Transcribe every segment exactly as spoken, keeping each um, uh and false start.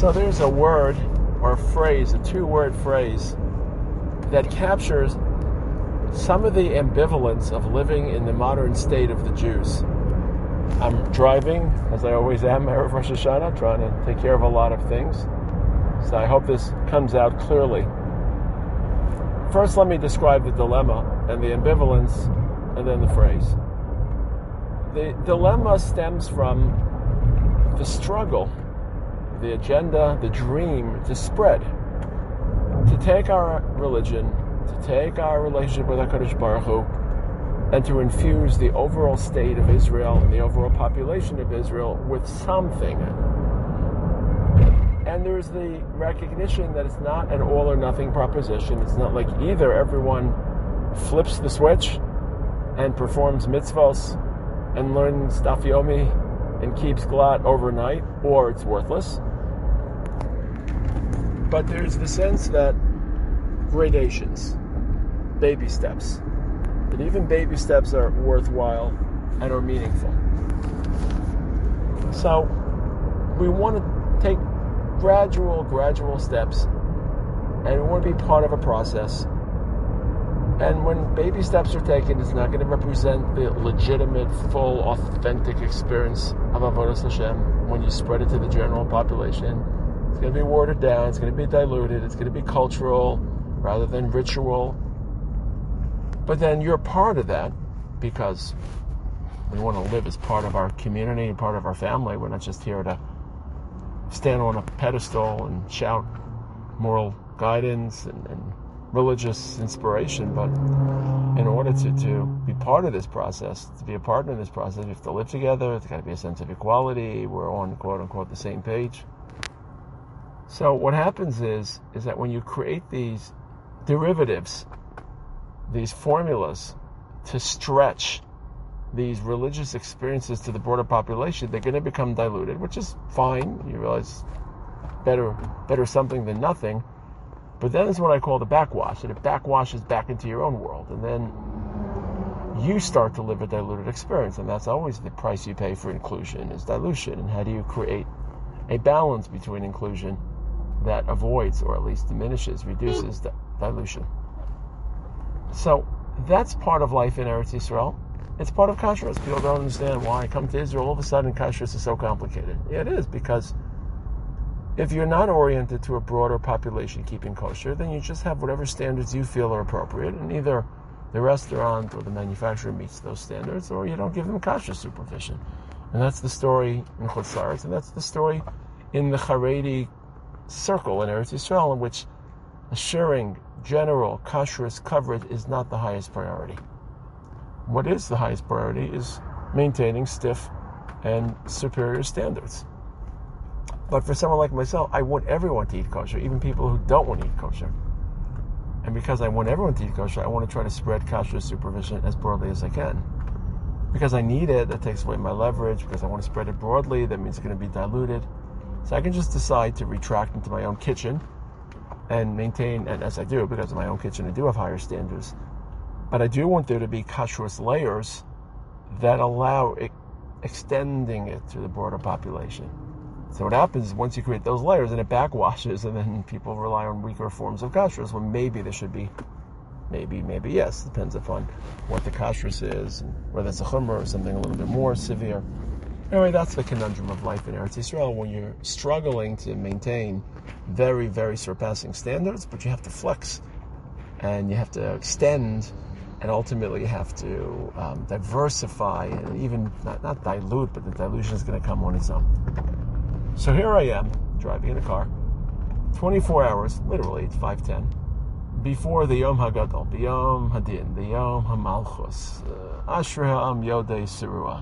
So there's a word or a phrase, a two-word phrase, that captures some of the ambivalence of living in the modern state of the Jews. I'm driving, as I always am, Erev Rosh Hashanah, trying to take care of a lot of things. So I hope this comes out clearly. First, let me describe the dilemma and the ambivalence, and then the phrase. The dilemma stems from the struggle, the agenda, the dream to spread, to take our religion, to take our relationship with HaKadosh Baruch Hu, and to infuse the overall state of Israel and the overall population of Israel with something. And there's the recognition that it's not an all or nothing proposition. It's not like either everyone flips the switch and performs mitzvahs and learns Daf Yomi and keeps Glat overnight, or it's worthless. But there's the sense that gradations, baby steps, that even baby steps are worthwhile and are meaningful. So we want to take gradual, gradual steps, and we want to be part of a process. And when baby steps are taken, it's not going to represent the legitimate, full, authentic experience of Avodas Hashem when you spread it to the general population. It's going to be watered down, it's going to be diluted, it's going to be cultural rather than ritual. But then you're part of that because we want to live as part of our community and part of our family. We're not just here to stand on a pedestal and shout moral guidance and, and religious inspiration, but in order to, to be part of this process, to be a partner in this process, we have to live together. There's got to be a sense of equality. We're on, quote unquote, the same page. So what happens is, is that when you create these derivatives, these formulas to stretch these religious experiences to the broader population, they're going to become diluted, which is fine. You realize better, better something than nothing. But then is what I call the backwash, and it backwashes back into your own world, and then you start to live a diluted experience, and that's always the price you pay for inclusion, is dilution. And how do you create a balance between inclusion that avoids, or at least diminishes, reduces the dilution? So that's part of life in Eretz Yisrael. It's part of kashrus. People don't understand why I come to Israel, all of a sudden kashrus is so complicated. Yeah, it is, because if you're not oriented to a broader population keeping kosher, then you just have whatever standards you feel are appropriate, and either the restaurant or the manufacturer meets those standards, or you don't give them kashrus supervision. And that's the story in Chutz La'aretz, and that's the story in the Haredi circle in Eretz Yisrael, in which assuring general kashrus coverage is not the highest priority. What is the highest priority is maintaining stiff and superior standards. But for someone like myself, I want everyone to eat kosher, even people who don't want to eat kosher. And because I want everyone to eat kosher, I want to try to spread kashrus supervision as broadly as I can. Because I need it, that takes away my leverage. Because I want to spread it broadly, that means it's going to be diluted. So I can just decide to retract into my own kitchen and maintain, and as I do, because in my own kitchen I do have higher standards. But I do want there to be kashrus layers that allow it, extending it to the broader population. So what happens is once you create those layers, and it backwashes, and then people rely on weaker forms of kashrus, when maybe there should be, maybe, maybe yes, depends upon what the kashrus is, and whether it's a chumrah or something a little bit more severe. Anyway, that's the conundrum of life in Eretz Yisrael, when you're struggling to maintain very, very surpassing standards, but you have to flex, and you have to extend, and ultimately you have to um, diversify, and even, not, not dilute, but the dilution is going to come on its own. So here I am, driving in a car, twenty-four hours, literally, it's five ten, before the Yom HaGadol, the Yom Hadin, the Yom HaMalchus, Ashrei Ha'am Yodei Sirua.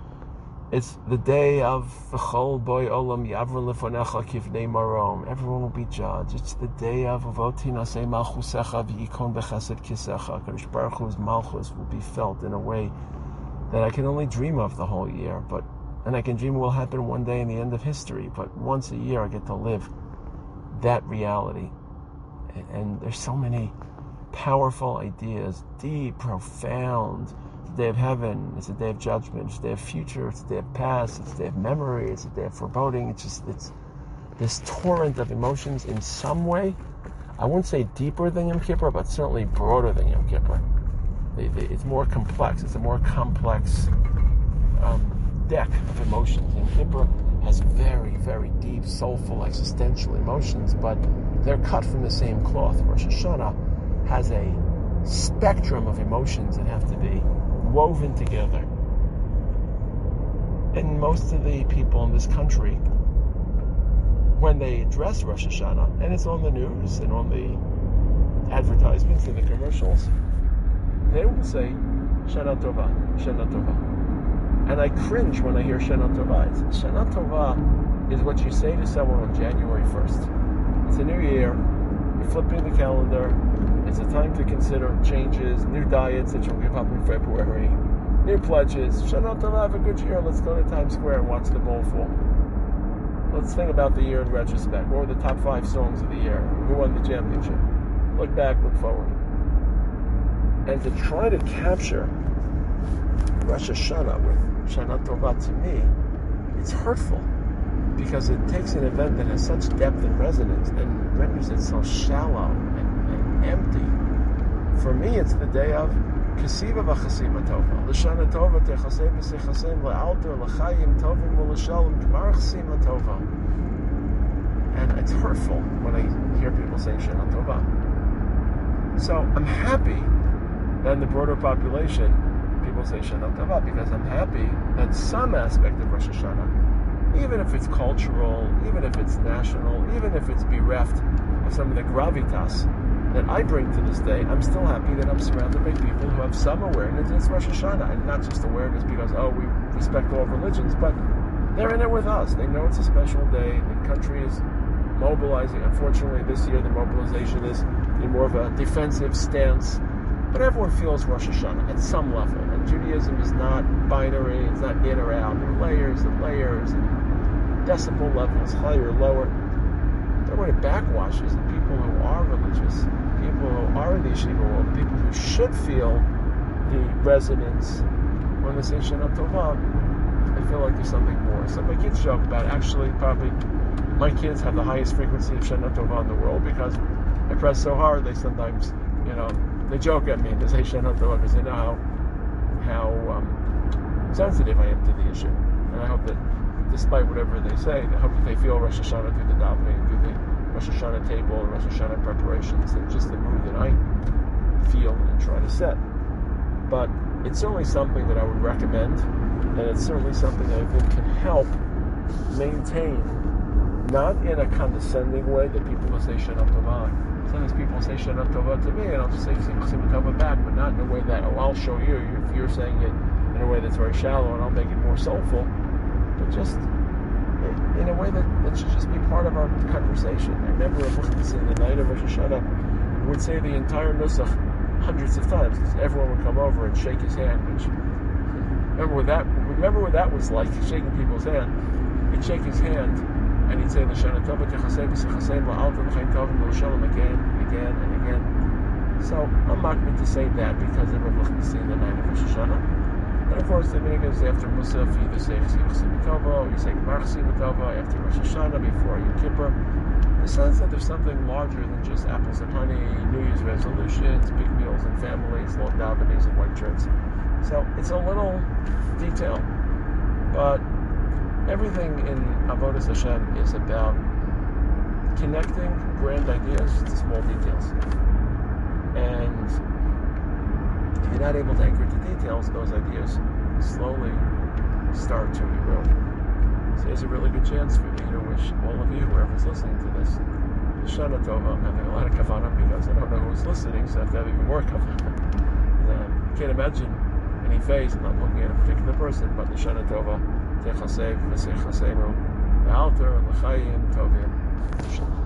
It's the day of V'chol Boi Olam Yavron Lefonecha Kivnei Marom. Everyone will be judged. It's the day of Avoti Nasei Malchusecha V'yikon B'chesed Kisecha. Kadosh Baruch Hu's Malchus will be felt in a way that I can only dream of the whole year, but and I can dream it will happen one day in the end of history, but once a year I get to live that reality. And, and there's so many powerful ideas, deep, profound. It's a day of heaven, it's a day of judgment, it's a day of future, it's a day of past, it's a day of memory, it's a day of foreboding. It's just, it's this torrent of emotions in some way. I wouldn't say deeper than Yom Kippur, but certainly broader than Yom Kippur. They, they, it's more complex. It's a more complex um, deck of emotions. Yom Kippur has very, very deep, soulful, existential emotions, but they're cut from the same cloth. Rosh Hashanah has a spectrum of emotions that have to be woven together. And most of the people in this country, when they address Rosh Hashanah, and it's on the news and on the advertisements and the commercials, they will say, Shana Tova, Shana Tova. And I cringe when I hear Shana Tova. It's, Shana Tova is what you say to someone on January first. It's a new year, you're flipping the calendar, it's a time to consider changes, new diets that you'll give up in February, new pledges. Shana Tova, have a good year, let's go to Times Square and watch the ball fall. Let's think about the year in retrospect. What were the top five songs of the year? Who won the championship? Look back, look forward. And to try to capture Rosh Hashanah with Shana Tova, to me, it's hurtful because it takes an event that has such depth and resonance and renders it so shallow and, and empty. For me, it's the day of Kasiva v'chasima tova. L'shana tova techasei b'sechasem le'alter l'chayim tovim u'l'shalom g'mar chasima tova. And it's hurtful when I hear people saying Shana Tova. So I'm happy that in the broader population, people say Shana Tova, because I'm happy that some aspect of Rosh Hashanah, even if it's cultural, even if it's national, even if it's bereft of some of the gravitas that I bring to this day, I'm still happy that I'm surrounded by people who have some awareness. It's Rosh Hashanah, and not just awareness because, oh, we respect all religions, but they're in it with us. They know it's a special day. The country is mobilizing. Unfortunately, this year the mobilization is in more of a defensive stance, but everyone feels Rosh Hashanah at some level. And Judaism is not binary. It's not in or out. There are layers and layers and decibel levels, higher or lower. But when it backwashes, the people who are religious, people who are in the yeshiva world, people who should feel the resonance when they say Shana Tova, I feel like there's something more. So my kids joke about, actually, probably my kids have the highest frequency of Shana Tova in the world because I press so hard, they sometimes, you know, they joke at me. They say Shana Tova because they know how, how um, sensitive I am to the issue. And I hope that despite whatever they say, I hope that they feel Rosh Hashanah through the davening, through the Rosh Hashanah table, Rosh Hashanah preparations, and just the mood that I feel and try to set. But it's certainly something that I would recommend, and it's certainly something that I think can help maintain, not in a condescending way that people will say Shana Tova. Sometimes people say Shana Tova to me, and I'll just say Shana Tova back, but not in a way that, oh, I'll show you, if you're saying it in a way that's very shallow, and I'll make it more soulful. But just in a way that, that should just be part of our conversation. I remember in the night of Rosh Hashanah, would say the entire Nusach hundreds of times, because everyone would come over and shake his hand. Which remember what that remember what that was like, shaking people's hand. He'd shake his hand and he'd say the Shana Tova techasei b'sechasem la'alter l'chaim tovim u'l'shalom again and again and again. So I'm not going to say that because everyone looked to see the night of Rosh Hashanah. And of course, the minhag is after Musaf, you either say Chasima Tova or you say G'mar Chasima Tova after Rosh Hashanah, before Yom Kippur. The sense that there's something larger than just apples and honey, New Year's resolutions, big meals and families, long davenings and white shirts. So it's a little detail, but everything in Avodas Hashem is about connecting grand ideas to small details. And if you're not able to anchor to details, those ideas slowly start to erode. So there's a really good chance for me to wish all of you, whoever's listening to this, Shana Tova. I'm having a lot of kavanah because I don't know who's listening, so I have to have even more kavanah. I can't imagine any face, I'm not looking at a particular person, but the Shana Tova, Techasei, V'sei Chaseimu, the Alter, L'chaim, Tovim.